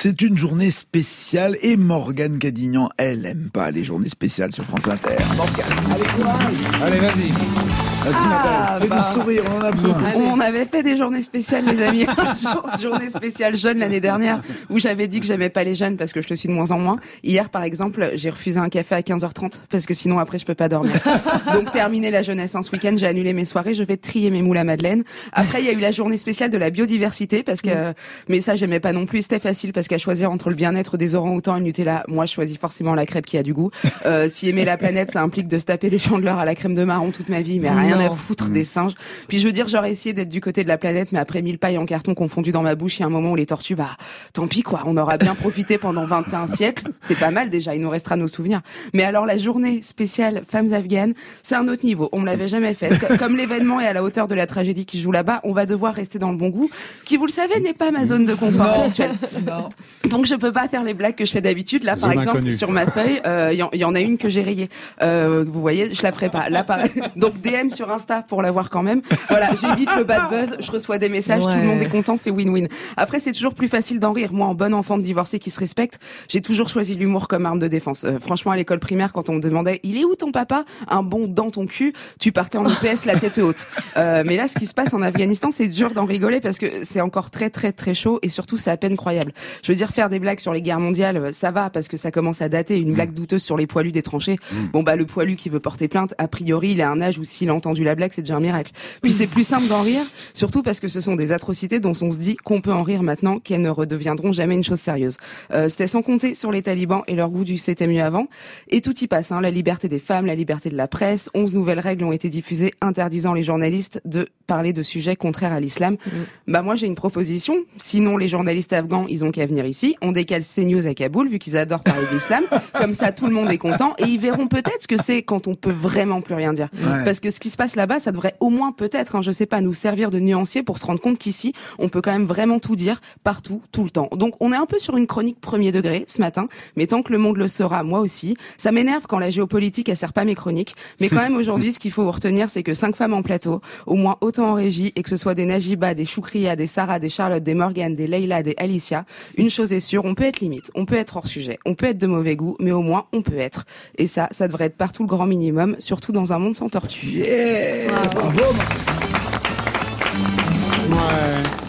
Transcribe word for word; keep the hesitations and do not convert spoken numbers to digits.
C'est une journée spéciale et Morgane Cadignan, elle aime pas les journées spéciales sur France Inter. Morgane, allez, courage. Allez, vas-y. Vas-y, Ah, fais-nous bah. sourire, on en a besoin. On avait fait des journées spéciales, les amis. Journée spéciale jeune l'année dernière, où j'avais dit que j'aimais pas les jeunes parce que je le suis de moins en moins. Hier, par exemple, j'ai refusé un café à quinze heures trente parce que sinon après je peux pas dormir. Donc terminé la jeunesse, hein, ce week-end, j'ai annulé mes soirées, je vais trier mes moules à madeleine. Après, il y a eu la journée spéciale de la biodiversité parce que, mmh. mais ça j'aimais pas non plus. C'était facile parce qu'à choisir entre le bien-être des orang-outans et le Nutella, moi je choisis forcément la crêpe qui a du goût. Euh, si aimer la planète, ça implique de se taper des chandeleurs à la crème de marron toute ma vie, mais rien non. à foutre des singes. Puis je veux dire, j'aurais essayé d'être du côté de la planète, mais après mille pailles en carton confondues dans ma bouche, il y a un moment où les tortues, bah, tant pis quoi, on aura bien profité pendant vingt et un siècles. C'est pas mal déjà, il nous restera nos souvenirs. Mais alors la journée spéciale femmes afghanes, c'est un autre niveau. On me l'avait jamais faite. Comme l'événement est à la hauteur de la tragédie qui se joue là-bas, on va devoir rester dans le bon goût, qui vous le savez n'est pas ma zone de confort habituelle. Non. Donc je peux pas faire les blagues que je fais d'habitude. Là, par Zone exemple, inconnue. sur ma feuille, il euh, y, y en a une que j'ai rayée. Euh, vous voyez, je la ferai pas. Là, par... donc D M sur Insta pour la voir quand même. Voilà, j'évite le bad buzz. Je reçois des messages, Ouais. tout le monde est content, c'est win-win. Après, c'est toujours plus facile d'en rire. Moi, en bon enfant de divorcé qui se respecte, j'ai toujours choisi l'humour comme arme de défense. Euh, franchement, à l'école primaire, quand on me demandait, il est où ton papa? Un bon dans ton cul. Tu partais en I P S la tête haute. Euh, mais là, ce qui se passe en Afghanistan, c'est dur d'en rigoler parce que c'est encore très très très chaud et surtout c'est à peine croyable. Je veux dire, faire des blagues sur les guerres mondiales, ça va parce que ça commence à dater. Une blague douteuse sur les poilus des tranchées. Bon bah le poilu qui veut porter plainte, a priori, il a un âge où s'il a entendu la blague, c'est déjà un miracle. Puis c'est plus simple d'en rire, surtout parce que ce sont des atrocités dont on se dit qu'on peut en rire maintenant, qu'elles ne redeviendront jamais une chose sérieuse. Euh, c'était sans compter sur les talibans et leur goût du c'était mieux avant. Et tout y passe, hein, la liberté des femmes, la liberté de la presse. Onze nouvelles règles ont été diffusées interdisant les journalistes de parler de sujets contraires à l'islam. Mmh. Bah moi j'ai une proposition. Sinon les journalistes afghans, ils ont qu'à venir ici. On décale CNews à Kaboul vu qu'ils adorent parler de l'islam. Comme ça tout le monde est content et ils verront peut-être ce que c'est quand on peut vraiment plus rien dire. Ouais. Parce que ce qui se passe là-bas, ça devrait au moins peut-être, hein, je sais pas, nous servir de nuancier pour se rendre compte qu'ici, on peut quand même vraiment tout dire, partout, tout le temps. Donc on est un peu sur une chronique premier degré ce matin, mais tant que le monde le saura, moi aussi. Ça m'énerve quand la géopolitique, elle sert pas mes chroniques. Mais quand même aujourd'hui, ce qu'il faut retenir, c'est que cinq femmes en plateau, au moins autant en régie, et que ce soit des Najiba, des Choukria, des Sarah, des Charlotte, des Morgane, des Leïla, des Alicia, une chose est sûre, on peut être limite, on peut être hors sujet, on peut être de mauvais goût, mais au moins on peut être. Et ça, ça devrait être partout le grand minimum, surtout dans un monde sans tortue. Yeah. Bravo. Bravo. Ouais.